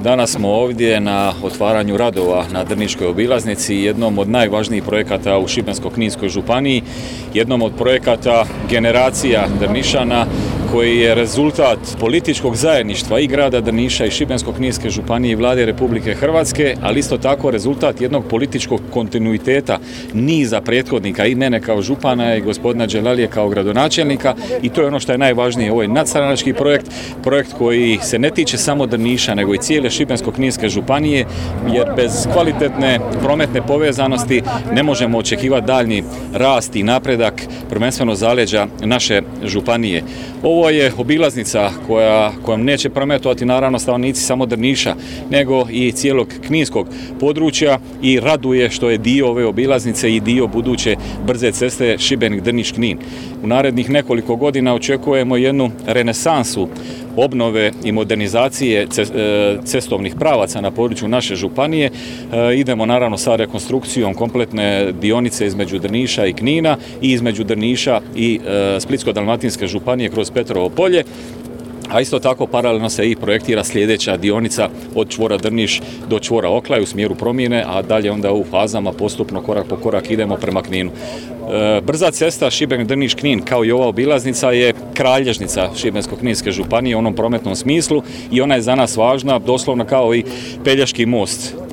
Danas smo ovdje na otvaranju radova na Drniškoj obilaznici, jednom od najvažnijih projekata u Šibensko-kninskoj županiji, jednom od projekata generacija Drnišana koji je rezultat političkog zajedništva i grada Drniša i Šibensko-kninske županije i Vlade Republike Hrvatske, ali isto tako rezultat jednog političkog kontinuiteta niza prethodnika i mene kao župana i gospodina Đelalije kao gradonačelnika, i to je ono što je najvažnije. Ovo je nadstranački projekt koji se ne tiče samo Drniša nego i cijele Šibensko-kninske županije, jer bez kvalitetne prometne povezanosti ne možemo očekivati daljnji rast i napredak, prvenstveno zaleđa naše županije. Ovo je obilaznica kojom neće prometovati naravno stanovnici samo Drniša, nego i cijelog kninskog područja, i raduje što je dio ove obilaznice i dio buduće brze ceste Šibenik-Drniš-Knin. U narednih nekoliko godina očekujemo jednu renesansu obnove i modernizacije cestovnih pravaca na području naše županije. Idemo naravno sa rekonstrukcijom kompletne dionice između Drniša i Knina i između Drniša i Splitsko-dalmatinske županije kroz Petrovo polje. A isto tako paralelno se i projektira sljedeća dionica od čvora Drniš do čvora Oklaj u smjeru promjene, a dalje onda u fazama postupno korak po korak idemo prema Kninu. Brza cesta Šibenik-Drniš-Knin kao i ova obilaznica je kralježnica Šibensko-kninske županije u onom prometnom smislu i ona je za nas važna doslovno kao i Pelješki most.